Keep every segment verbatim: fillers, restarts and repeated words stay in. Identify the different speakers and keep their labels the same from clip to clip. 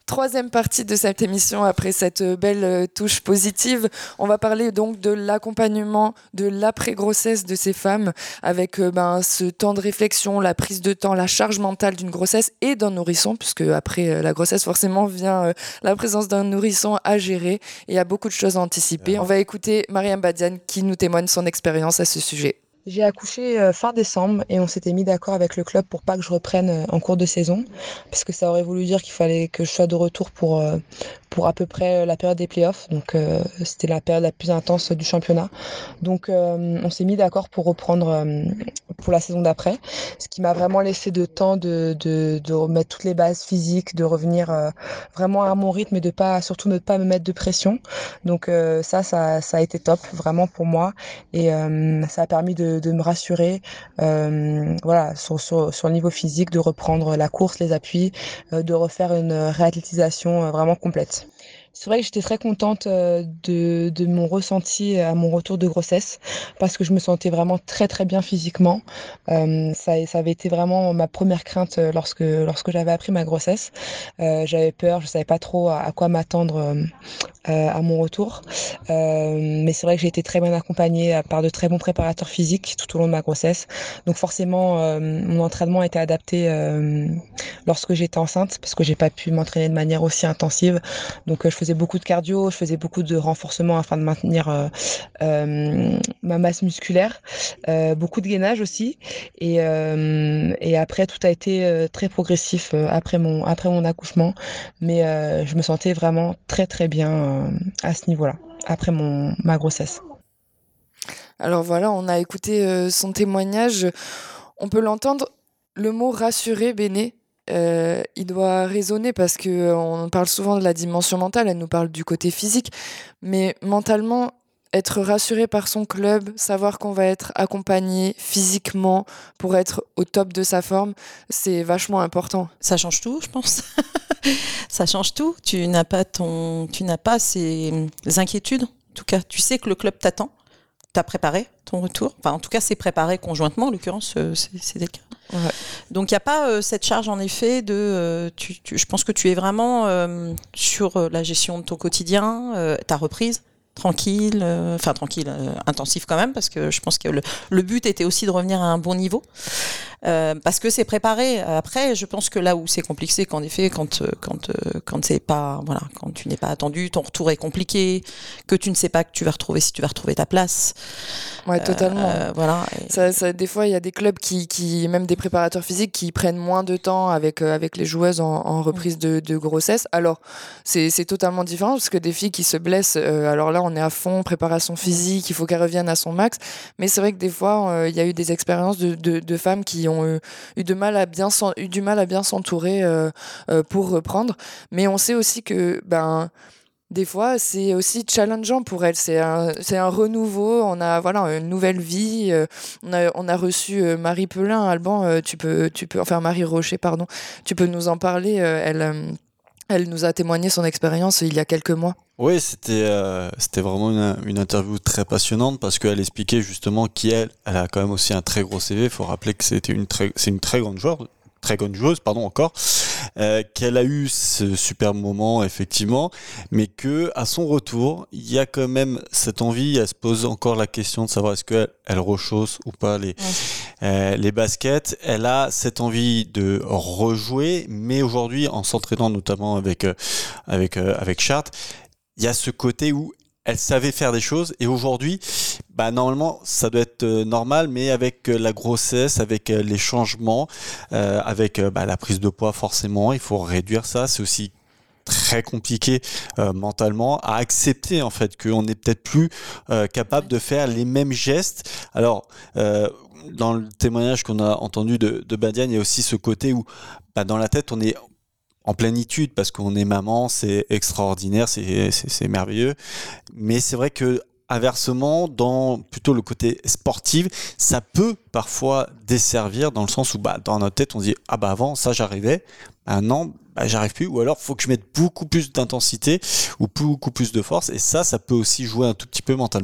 Speaker 1: Troisième partie de cette émission après cette belle touche positive. On va parler donc de l'accompagnement de l'après-grossesse de ces femmes avec euh, ben, ce temps de réflexion, la prise de temps, la charge mentale d'une grossesse et d'un nourrisson, puisque après euh, la grossesse forcément vient euh, la présence d'un nourrisson à gérer et il y a beaucoup de choses à anticiper. On va écouter Mariam Badiane qui nous témoigne son expérience à ce sujet.
Speaker 2: J'ai accouché euh, fin décembre et on s'était mis d'accord avec le club pour pas que je reprenne euh, en cours de saison parce que ça aurait voulu dire qu'il fallait que je sois de retour pour euh, pour à peu près la période des playoffs. Donc euh, c'était la période la plus intense du championnat. Donc euh, on s'est mis d'accord pour reprendre euh, pour la saison d'après, ce qui m'a vraiment laissé de temps de de de remettre toutes les bases physiques, de revenir euh, vraiment à mon rythme et de pas surtout ne pas me mettre de pression. Donc euh, ça ça ça a été top vraiment pour moi et euh, ça a permis de de me rassurer euh, voilà sur, sur, sur le niveau physique, de reprendre la course, les appuis, euh, de refaire une réathlétisation euh, vraiment complète. C'est vrai que j'étais très contente euh, de, de mon ressenti à mon retour de grossesse parce que je me sentais vraiment très très bien physiquement. Euh, ça, ça avait été vraiment ma première crainte lorsque, lorsque j'avais appris ma grossesse. Euh, j'avais peur, je savais pas trop à, à quoi m'attendre euh, euh, à mon retour. Euh, mais c'est vrai que j'ai été très bien accompagnée par de très bons préparateurs physiques tout au long de ma grossesse. Donc forcément, euh, mon entraînement a été adapté euh, lorsque j'étais enceinte parce que j'ai pas pu m'entraîner de manière aussi intensive. Donc euh, je faisais beaucoup de cardio, je faisais beaucoup de renforcement afin de maintenir euh, euh, ma masse musculaire, euh, beaucoup de gainage aussi. Et, euh, et après, tout a été euh, très progressif euh, après mon après mon accouchement. Mais euh, je me sentais vraiment très très bien euh, à ce niveau-là, après mon, ma grossesse.
Speaker 1: Alors voilà, on a écouté euh, son témoignage. On peut l'entendre, le mot rassurer, Béné, euh, il doit résonner parce que euh, on parle souvent de la dimension mentale, elle nous parle du côté physique, mais mentalement, être rassuré par son club, savoir qu'on va être accompagné physiquement pour être au top de sa forme, c'est vachement important.
Speaker 3: Ça change tout, je pense. Ça change tout. Tu n'as pas ton, tu n'as pas ces inquiétudes. En tout cas, tu sais que le club t'attend. T'as préparé ton retour. Enfin, en tout cas, c'est préparé conjointement. En l'occurrence, euh, c'est, c'est le cas.
Speaker 1: Ouais.
Speaker 3: Donc, il n'y a pas euh, cette charge, en effet, de... Euh, tu, tu, je pense que tu es vraiment euh, sur euh, la gestion de ton quotidien, euh, ta reprise, tranquille, enfin euh, tranquille, euh, intensif quand même, parce que je pense que le, le but était aussi de revenir à un bon niveau. Euh, parce que c'est préparé. Après, je pense que là où c'est compliqué, c'est qu'en effet, quand quand quand c'est pas, voilà, quand tu n'es pas attendu, ton retour est compliqué, que tu ne sais pas que tu vas retrouver si tu vas retrouver ta place.
Speaker 1: Ouais, totalement.
Speaker 3: Euh, voilà.
Speaker 1: Et... Ça, ça, des fois, il y a des clubs qui, qui, même des préparateurs physiques, qui prennent moins de temps avec euh, avec les joueuses en, en reprise de, de grossesse. Alors, c'est c'est totalement différent parce que des filles qui se blessent, euh, alors là, on est à fond préparation physique, il faut qu'elles reviennent à son max. Mais c'est vrai que des fois, euh, il y a eu des expériences de de, de femmes qui ont eu, eu de mal à bien eu du mal à bien s'entourer euh, euh, pour reprendre, mais on sait aussi que ben des fois c'est aussi challengeant pour elles, c'est un c'est un renouveau, on a voilà une nouvelle vie, euh, on a on a reçu euh, Marie Pelin, Alban, euh, tu peux tu peux enfin Marie Rocher pardon, tu peux nous en parler, euh, elle euh, elle nous a témoigné son expérience il y a quelques mois.
Speaker 4: Oui, c'était euh, c'était vraiment une, une interview très passionnante parce qu'elle expliquait justement qui elle, elle a quand même aussi un très gros C V. Il faut rappeler que c'était une très, c'est une très grande joueuse, très grande joueuse, pardon encore, euh, qu'elle a eu ce super moment effectivement, mais que à son retour, il y a quand même cette envie. Elle se pose encore la question de savoir est-ce qu'elle elle rechausse ou pas les. Ouais. Euh, les baskets, elle a cette envie de rejouer, mais aujourd'hui, en s'entraînant notamment avec euh, avec euh, avec Chart, il y a ce côté où elle savait faire des choses et aujourd'hui, bah normalement ça doit être euh, normal, mais avec euh, la grossesse, avec euh, les changements, euh, avec euh, bah, la prise de poids forcément, il faut réduire ça. C'est aussi très compliqué euh, mentalement à accepter en fait qu'on n'est peut-être plus euh, capable de faire les mêmes gestes. Alors euh, dans le témoignage qu'on a entendu de, de Badiane, il y a aussi ce côté où bah, dans la tête on est en plénitude parce qu'on est maman, c'est extraordinaire, c'est, c'est, c'est merveilleux. Mais c'est vrai que inversement, dans plutôt le côté sportif, ça peut parfois desservir dans le sens où bah, dans notre tête on se dit ah bah avant ça j'arrivais, maintenant bah, j'arrive plus, ou alors faut que je mette beaucoup plus d'intensité ou beaucoup plus de force, et ça ça peut aussi jouer un tout petit peu mentalement.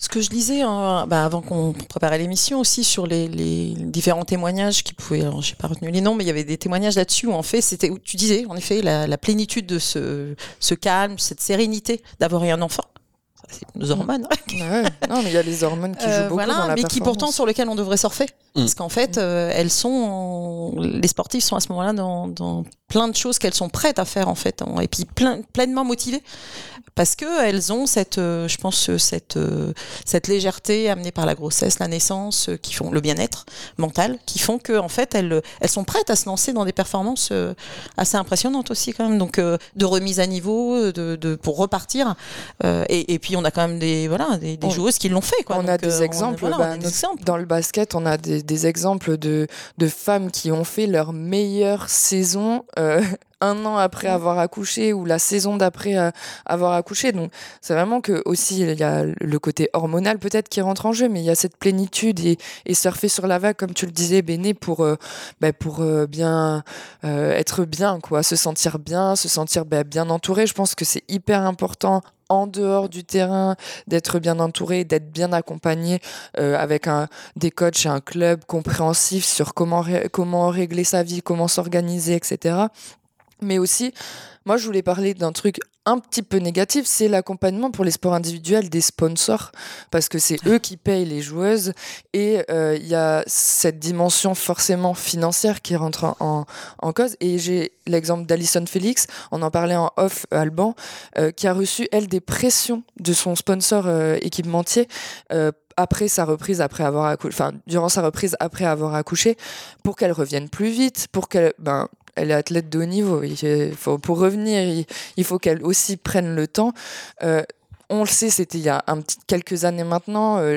Speaker 3: Ce que je lisais hein, bah avant qu'on préparait l'émission aussi sur les, les différents témoignages qui pouvaient, alors j'ai pas retenu les noms, mais il y avait des témoignages là-dessus où en fait c'était où tu disais en effet la, la plénitude de ce, ce calme, cette sérénité d'avoir eu un enfant. C'est nos hormones.
Speaker 1: Ouais. Non, mais il y a les hormones qui jouent
Speaker 3: Euh,
Speaker 1: beaucoup
Speaker 3: voilà,
Speaker 1: dans la
Speaker 3: mais
Speaker 1: performance.
Speaker 3: qui pourtant sur lesquelles on devrait surfer,
Speaker 4: Mm.
Speaker 3: parce qu'en fait, euh, elles sont, en- les sportifs sont à ce moment-là dans, dans plein de choses qu'elles sont prêtes à faire en fait, hein, et puis plein, pleinement motivées, parce que elles ont cette, euh, je pense, cette, euh, cette légèreté amenée par la grossesse, la naissance, euh, qui font le bien-être mental, qui font que en fait elles, elles sont prêtes à se lancer dans des performances euh, assez impressionnantes aussi quand même, donc euh, de remise à niveau, de, de pour repartir, euh, et, et puis on a quand même des voilà des, des
Speaker 1: On-
Speaker 3: joueuses qui l'ont fait quoi.
Speaker 1: On
Speaker 3: Donc,
Speaker 1: a des
Speaker 3: euh,
Speaker 1: exemples,
Speaker 3: on, voilà,
Speaker 1: bah,
Speaker 3: on a des
Speaker 1: nos-
Speaker 3: exemples.
Speaker 1: dans le basket, on a des, des exemples de, de femmes qui ont fait leur meilleure saison euh, un an après
Speaker 3: Ouais.
Speaker 1: avoir accouché ou la saison d'après euh, avoir accouché. Donc c'est vraiment que aussi il y a le côté hormonal peut-être qui rentre en jeu, mais il y a cette plénitude et, et surfer sur la vague, comme tu le disais, Béné, pour, euh, bah, pour euh, bien euh, être bien, quoi, se sentir bien, se sentir bah, bien entouré. Je pense que c'est hyper important en dehors du terrain, d'être bien entouré, d'être bien accompagné euh, avec un, des coachs et un club compréhensif sur comment, ré- comment régler sa vie, comment s'organiser, et cetera. Mais aussi, moi, je voulais parler d'un truc un petit peu négatif, c'est l'accompagnement pour les sports individuels des sponsors, parce que c'est eux qui payent les joueuses, et euh, il y a cette dimension forcément financière qui rentre en, en, en cause. Et j'ai l'exemple d'Alison Félix, on en parlait en off, Alban, euh, qui a reçu, elle, des pressions de son sponsor euh, équipementier, euh, après sa reprise, après avoir accouché, enfin, durant sa reprise après avoir accouché, pour qu'elle revienne plus vite, pour qu'elle, ben, elle est athlète de haut niveau. Il faut, pour revenir, il, il faut qu'elle aussi prenne le temps. Euh, on le sait, c'était il y a un petit, quelques années maintenant. Euh,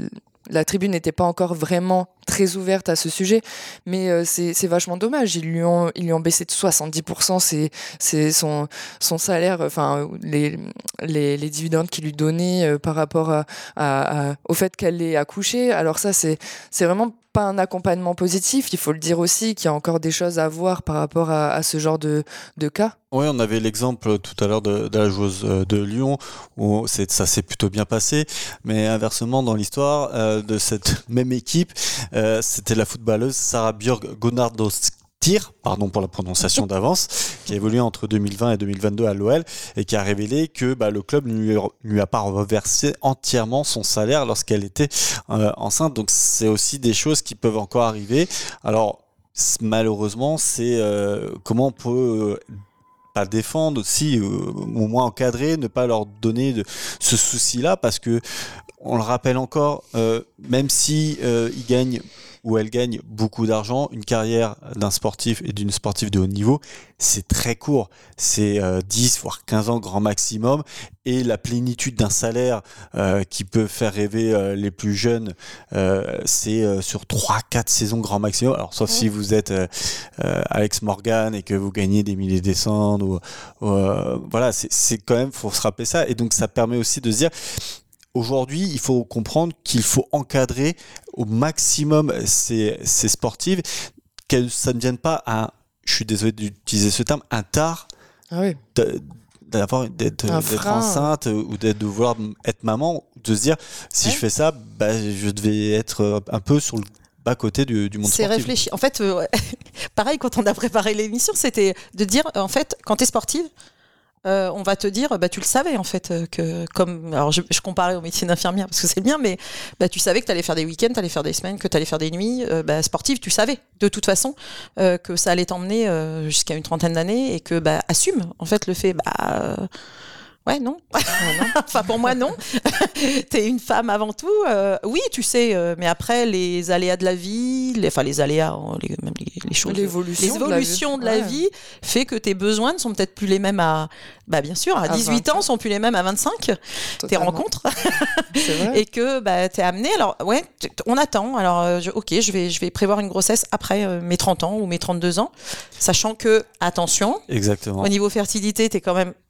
Speaker 1: la tribune n'était pas encore vraiment très ouverte à ce sujet, mais euh, c'est, c'est vachement dommage. Ils lui ont, ils lui ont baissé de soixante-dix pour cent c'est, c'est son, son salaire, enfin les, les, les dividendes qu'il lui donnait euh, par rapport à, à, à, au fait qu'elle ait accouché. Alors ça, c'est, c'est vraiment pas un accompagnement positif. Il faut le dire aussi qu'il y a encore des choses à voir par rapport à, à ce genre de, de cas.
Speaker 4: Oui, on avait l'exemple tout à l'heure de, de la joueuse de Lyon où c'est, ça s'est plutôt bien passé, mais inversement dans l'histoire euh, de cette même équipe, euh, c'était la footballeuse Sarah Björk Gonardottir, pardon pour la prononciation d'avance, qui a évolué entre deux mille vingt et deux mille vingt-deux à l'O L et qui a révélé que bah, le club ne lui, lui a pas reversé entièrement son salaire lorsqu'elle était euh, enceinte. Donc c'est aussi des choses qui peuvent encore arriver. Alors malheureusement, c'est euh, comment on peut euh, pas défendre aussi, euh, au moins encadrer, ne pas leur donner de, ce souci-là, parce que on le rappelle encore, euh, même si euh, ils gagnent ou elle gagne beaucoup d'argent, une carrière d'un sportif et d'une sportive de haut niveau, c'est très court, c'est euh, dix voire quinze ans grand maximum, et la plénitude d'un salaire euh, qui peut faire rêver euh, les plus jeunes, euh, c'est euh, sur trois quatre saisons grand maximum. Alors sauf ouais. si vous êtes euh, euh, Alex Morgan et que vous gagnez des milliers de cents ou, ou euh, voilà, c'est, c'est quand même, faut se rappeler ça, et donc ça permet aussi de se dire aujourd'hui, il faut comprendre qu'il faut encadrer au maximum ces, ces sportives, que ça ne vienne pas à, je suis désolé d'utiliser ce terme, un tard
Speaker 1: ah oui.
Speaker 4: de, d'avoir, d'être, d'être enceinte ou d'être, de vouloir être maman, de se dire si ouais. je fais ça, bah, je devais être un peu sur le bas côté du, du monde
Speaker 3: c'est
Speaker 4: sportif.
Speaker 3: C'est réfléchi. En fait, euh, pareil, quand on a préparé l'émission, c'était de dire, en fait, quand tu es sportive, Euh, on va te dire, bah, tu le savais en fait, euh, que comme, alors je, je comparais au métier d'infirmière parce que c'est bien, mais bah, tu savais que tu allais faire des week-ends, tu allais faire des semaines, que tu allais faire des nuits, euh, bah, sportive, tu savais de toute façon euh, que ça allait t'emmener euh, jusqu'à une trentaine d'années et que bah, assume en fait le fait, bah euh, ouais, non. Enfin, pour moi, non. T'es une femme avant tout. Euh, oui, tu sais, euh, mais après, les aléas de la vie, les, enfin, les aléas, les, même les, les choses.
Speaker 1: L'évolution,
Speaker 3: les évolutions de la vie, de la vie ouais. fait que tes besoins ne sont peut-être plus les mêmes à. Bah, bien sûr, à dix-huit ans, sont plus les mêmes à vingt-cinq. Totalement. Tes rencontres.
Speaker 1: C'est vrai.
Speaker 3: Et que bah, t'es amené. Alors, ouais, on attend. Alors, euh, je, ok, je vais, je vais prévoir une grossesse après euh, mes trente ans ou mes trente-deux ans, sachant que, attention.
Speaker 4: Exactement.
Speaker 3: Au niveau fertilité, t'es quand même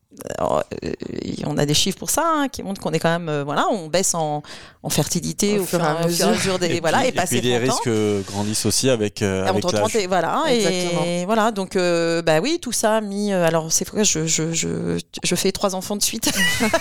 Speaker 3: Alors, euh, on a des chiffres pour ça hein, qui montrent qu'on est quand même, euh, voilà, on baisse en, en fertilité au, au fur et à mesure, mesure des,
Speaker 4: et
Speaker 3: voilà,
Speaker 4: puis,
Speaker 3: et passer
Speaker 4: et puis les risques grandissent aussi avec, euh, avec
Speaker 3: entre
Speaker 4: l'âge.
Speaker 3: trente et voilà,
Speaker 1: Exactement.
Speaker 3: et voilà, donc euh, bah oui, tout ça mis. Euh, alors c'est vrai, je, je, je, je fais trois enfants de suite.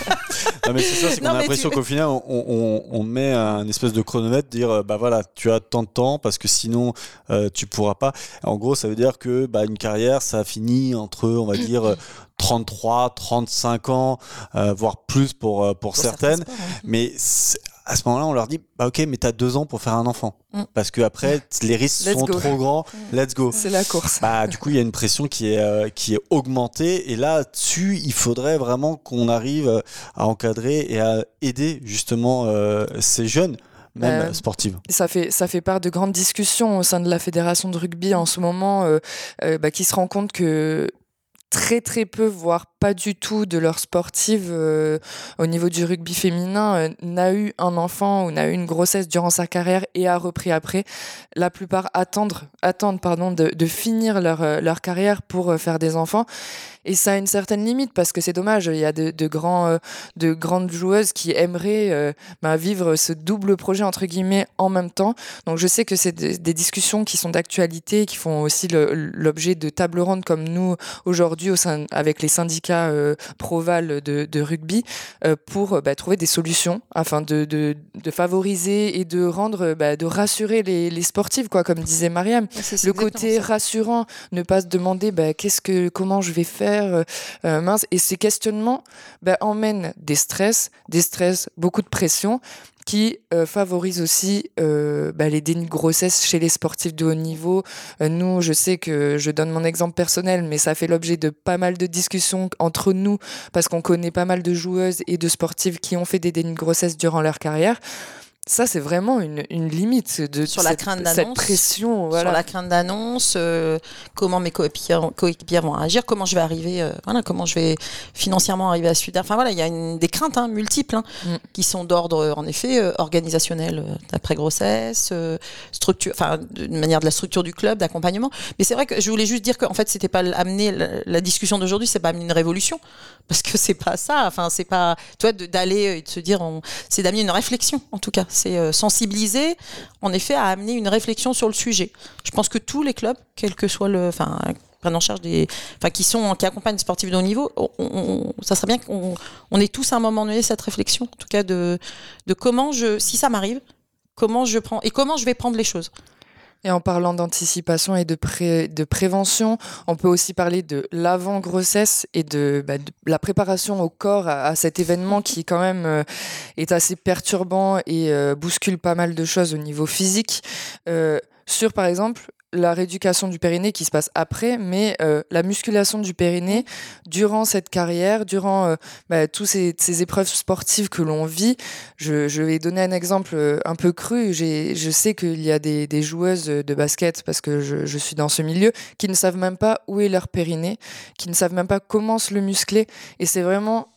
Speaker 4: Non mais c'est ça, c'est qu'on
Speaker 3: Non,
Speaker 4: a l'impression
Speaker 3: tu...
Speaker 4: qu'au final, on, on, on met un espèce de chronomètre, dire bah voilà, tu as tant de temps parce que sinon euh, tu pourras pas. En gros, ça veut dire que bah, une carrière, ça finit entre, on va dire. trente-trois, trente-cinq ans, euh, voire plus pour, euh, pour, pour certaines. Sports, ouais. Mais à ce moment-là, on leur dit bah, ok, mais t'as deux ans pour faire un enfant. Mm. Parce que après, les risques
Speaker 1: Let's
Speaker 4: sont
Speaker 1: go.
Speaker 4: trop grands. Let's go.
Speaker 1: C'est la course.
Speaker 4: Bah, du coup, il y a une pression qui est, euh, qui est augmentée. Et là-dessus, il faudrait vraiment qu'on arrive à encadrer et à aider justement euh, ces jeunes. Même euh, sportive.
Speaker 1: Ça fait, ça fait part de grandes discussions au sein de la fédération de rugby en ce moment, euh, euh, bah, qui se rend compte que très très peu, voire pas du tout de leurs sportives euh, au niveau du rugby féminin euh, n'a eu un enfant ou n'a eu une grossesse durant sa carrière et a repris après. La plupart attendent, attendent pardon, de, de finir leur, euh, leur carrière pour euh, faire des enfants. Et ça a une certaine limite parce que c'est dommage, il y a de, de, grands, euh, de grandes joueuses qui aimeraient euh, bah, vivre ce double projet entre guillemets en même temps. Donc je sais que c'est des, des discussions qui sont d'actualité, qui font aussi le, l'objet de tables rondes comme nous aujourd'hui au sein, avec les syndicats euh, Proval de, de rugby euh, pour bah, trouver des solutions afin de, de, de favoriser et de rendre, bah, de rassurer les, les sportifs, quoi, comme disait Mariam.
Speaker 3: C'est, c'est
Speaker 1: le côté
Speaker 3: ça.
Speaker 1: rassurant, ne pas se demander bah, qu'est-ce que, comment je vais faire. Euh, euh, mince. Et ces questionnements bah, emmènent des stress, des stress, beaucoup de pression qui euh, favorisent aussi euh, bah, les dénis de grossesse chez les sportifs de haut niveau. Euh, nous, je sais que je donne mon exemple personnel, mais ça fait l'objet de pas mal de discussions entre nous parce qu'on connaît pas mal de joueuses et de sportives qui ont fait des dénis de grossesse durant leur carrière. Ça, c'est vraiment une, une limite de
Speaker 3: sur la
Speaker 1: cette,
Speaker 3: crainte d'annonce,
Speaker 1: cette pression. Voilà.
Speaker 3: Sur la crainte d'annonce, euh, comment mes coéquipiers, coéquipiers vont agir, comment je vais arriver, euh, voilà, comment je vais financièrement arriver à Sud. Enfin voilà, il y a une, des craintes hein, multiples hein, mm. qui sont d'ordre, en effet, euh, organisationnel euh, d'après-grossesse, euh, structure, enfin de manière de la structure du club, d'accompagnement. Mais c'est vrai que je voulais juste dire qu'en fait, c'était pas amener la, la discussion d'aujourd'hui, c'est pas amener une révolution, parce que c'est pas ça. Enfin, c'est pas, toi, d'aller et de se dire, on, c'est d'amener une réflexion, en tout cas. C'est euh, sensibiliser, en effet, à amener une réflexion sur le sujet. Je pense que tous les clubs, quel que soit le, enfin, prennent en charge des, enfin, qui sont, qui accompagnent les sportifs de haut niveau, on, on, ça serait bien qu'on on ait tous à un moment donné cette réflexion, en tout cas de, de comment je, si ça m'arrive, comment je prends et comment je vais prendre les choses.
Speaker 1: Et en parlant d'anticipation et de, pré- de prévention, on peut aussi parler de l'avant-grossesse et de, bah, de la préparation au corps à, à cet événement qui quand même euh, est assez perturbant et euh, bouscule pas mal de choses au niveau physique. Euh, sur par exemple la rééducation du périnée qui se passe après, mais euh, la musculation du périnée durant cette carrière, durant euh, bah, toutes ces, ces épreuves sportives que l'on vit. Je, je vais donner un exemple euh, un peu cru. J'ai, je sais qu'il y a des, des joueuses de basket, parce que je, je suis dans ce milieu, qui ne savent même pas où est leur périnée, qui ne savent même pas comment se le muscler. Et c'est vraiment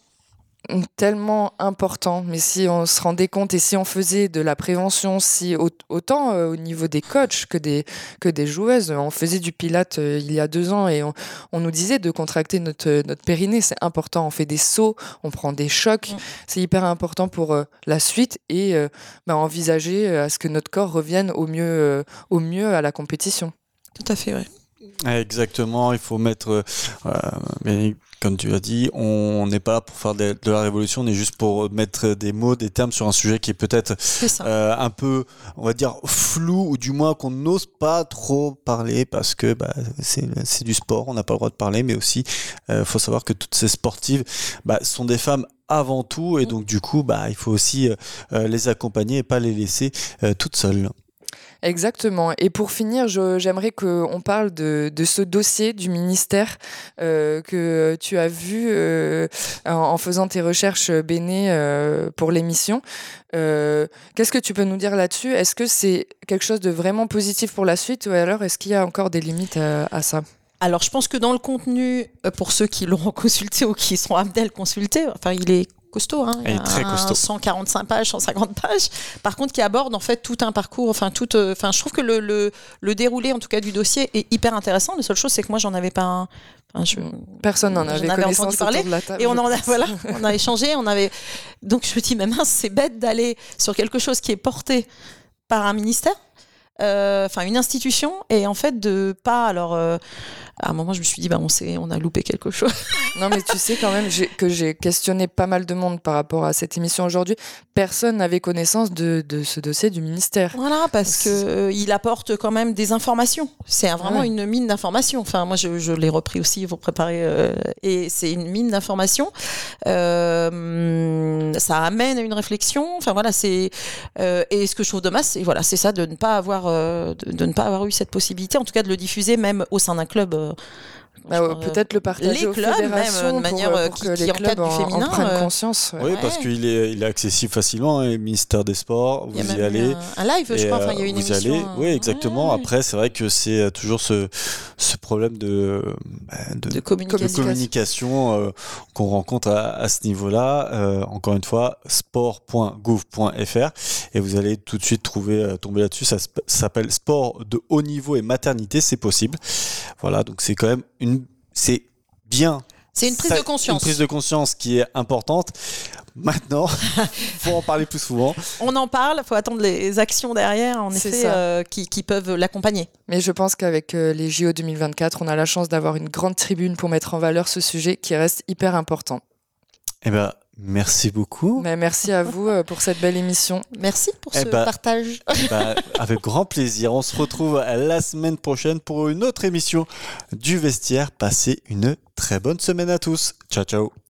Speaker 1: tellement important, mais si on se rendait compte et si on faisait de la prévention, si autant euh, au niveau des coachs que des, que des joueuses, on faisait du pilate euh, il y a deux ans et on, on nous disait de contracter notre, notre périnée, c'est important, on fait des sauts, on prend des chocs, mmh. c'est hyper important pour euh, la suite et euh, bah, envisager à ce que notre corps revienne au mieux, euh, au mieux à la compétition.
Speaker 3: Tout à fait, oui.
Speaker 4: Exactement, il faut mettre, euh, mais comme tu as dit, on n'est pas là pour faire de, de la révolution, on est juste pour mettre des mots, des termes sur un sujet qui est peut-être euh, un peu, on va dire, flou, ou du moins qu'on n'ose pas trop parler parce que bah, c'est, c'est du sport, on n'a pas le droit de parler, mais aussi il euh, faut savoir que toutes ces sportives bah, sont des femmes avant tout, et donc du coup, bah, il faut aussi euh, les accompagner et pas les laisser euh, toutes seules.
Speaker 1: Exactement. Et pour finir, je, j'aimerais qu'on parle de, de ce dossier du ministère euh, que tu as vu euh, en, en faisant tes recherches, Béné, euh, pour l'émission. Euh, qu'est-ce que tu peux nous dire là-dessus ? Est-ce que c'est quelque chose de vraiment positif pour la suite, ou alors est-ce qu'il y a encore des limites à, à ça ?
Speaker 3: Alors, je pense que dans le contenu, pour ceux qui l'auront consulté ou qui seront amenés à le consulter, enfin, il est costaud, hein.
Speaker 4: Il est très costaud.
Speaker 3: cent quarante-cinq pages, cent cinquante pages. Par contre, qui aborde en fait tout un parcours. Enfin, tout. Enfin, je trouve que le, le le déroulé, en tout cas, du dossier est hyper intéressant. La seule chose, c'est que moi, j'en avais pas. Un... Enfin, je,
Speaker 1: Personne n'en avait
Speaker 3: avais
Speaker 1: connaissance
Speaker 3: entendu parler.
Speaker 1: autour de la table.
Speaker 3: Et on en a,
Speaker 1: pense.
Speaker 3: voilà, on a échangé, on avait. Donc je me dis, mais mince, c'est bête d'aller sur quelque chose qui est porté par un ministère, enfin euh, une institution, et en fait de pas. Alors, euh, à un moment, je me suis dit, bah on sait, on a loupé quelque chose.
Speaker 1: Non, mais tu sais quand même j'ai, que j'ai questionné pas mal de monde par rapport à cette émission aujourd'hui. Personne n'avait connaissance de, de ce dossier du ministère.
Speaker 3: Voilà, parce que euh, il apporte quand même des informations. C'est un, vraiment
Speaker 1: ouais.
Speaker 3: une mine d'informations. Enfin, moi, je, je l'ai repris aussi pour préparer, euh, et c'est une mine d'informations. Euh, ça amène à une réflexion. Enfin voilà, c'est euh, et ce que je trouve dommage, c'est voilà, c'est ça de ne pas avoir, euh, de, de ne pas avoir eu cette possibilité, en tout cas de le diffuser même au sein d'un club. Euh,
Speaker 1: Bah, ouais, peut-être le partager
Speaker 3: les
Speaker 1: aux
Speaker 3: clubs,
Speaker 1: fédérations
Speaker 3: même, de
Speaker 1: pour,
Speaker 3: manière,
Speaker 1: pour
Speaker 3: qui-
Speaker 1: que
Speaker 3: qui
Speaker 1: les
Speaker 3: encadrent
Speaker 1: clubs
Speaker 3: du
Speaker 1: en,
Speaker 3: féminin,
Speaker 1: en prennent
Speaker 3: euh,
Speaker 1: conscience. Ouais.
Speaker 4: Oui,
Speaker 3: Ouais.
Speaker 4: parce qu'il est, il est accessible facilement, hein, ministère des Sports,
Speaker 3: Il y a
Speaker 4: vous y
Speaker 3: même
Speaker 4: allez.
Speaker 3: eu un, un live, je
Speaker 4: Et,
Speaker 3: crois.
Speaker 4: euh,
Speaker 3: Enfin, il y a une
Speaker 4: vous y
Speaker 3: émission.
Speaker 4: allez,
Speaker 3: euh,
Speaker 4: oui, exactement.
Speaker 3: ouais, ouais.
Speaker 4: Après, c'est vrai que c'est euh, toujours ce, ce problème de, bah, de,
Speaker 3: de
Speaker 4: de
Speaker 3: communication.
Speaker 4: communication euh, qu'on rencontre à, à ce niveau-là. Euh, encore une fois, sport point gouv point f r et vous allez tout de suite trouver, euh, tomber là-dessus. Ça, sp- ça s'appelle sport de haut niveau et maternité, c'est possible. Voilà, donc c'est quand même une, c'est bien.
Speaker 3: C'est une prise
Speaker 4: Ça-
Speaker 3: de conscience.
Speaker 4: Une prise de conscience qui est importante. Maintenant, faut en parler plus souvent.
Speaker 3: On en parle, il faut attendre les actions derrière, en
Speaker 1: C'est
Speaker 3: effet,
Speaker 1: ça.
Speaker 3: euh, qui, qui peuvent l'accompagner.
Speaker 1: Mais je pense qu'avec euh, les J O deux mille vingt-quatre, on a la chance d'avoir une grande tribune pour mettre en valeur ce sujet qui reste hyper important.
Speaker 4: Eh ben, merci beaucoup.
Speaker 1: Mais merci à vous euh, pour cette belle émission.
Speaker 3: Merci pour
Speaker 4: Eh
Speaker 3: ce
Speaker 4: ben,
Speaker 3: partage.
Speaker 4: Bah, avec grand plaisir. On se retrouve la semaine prochaine pour une autre émission du Vestiaire. Passez une très bonne semaine à tous. Ciao, ciao.